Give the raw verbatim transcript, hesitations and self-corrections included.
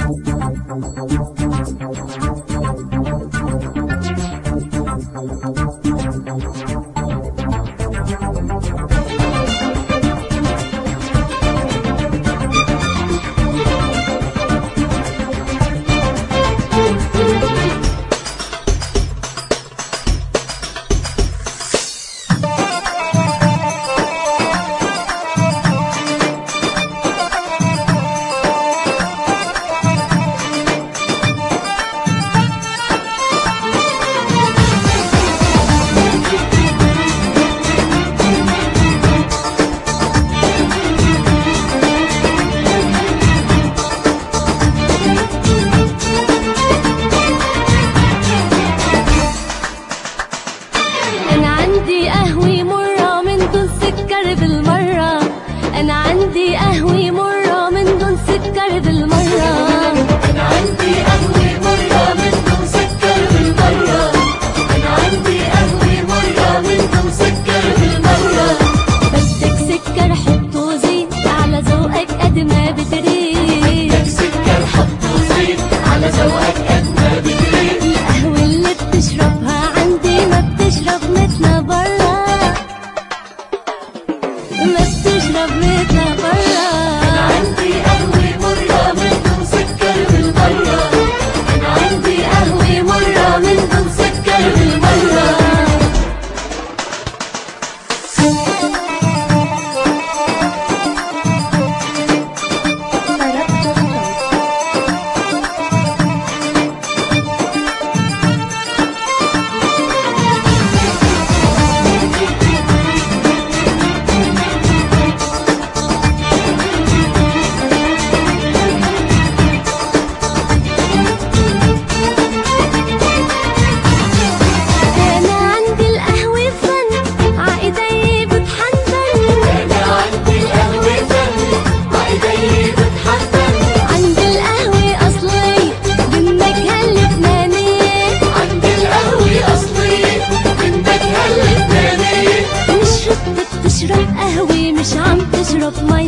أنا عندي قهوة مرة من دون سكر بالمرة. أنا عندي قهوة مرة من دون سكر بالمرة. أنا عندي قهوة مرة من دون سكر بالمرة. بدك سكر حط وزيد على ذوقك قد ما بتريد. بدك سكر حط وزيد على ذوقك قد ما بتريد. القهوة اللي بتشربها عندي ما بتشرب مثلنا برا، ما بتشرب مثلنا برا. أنا عندي قهوة مرة من دون سكر بالمرة. أنا عندي قهوة مرة من دون سكر بالمرة. تشرب قهوة مش عم تشرب مي.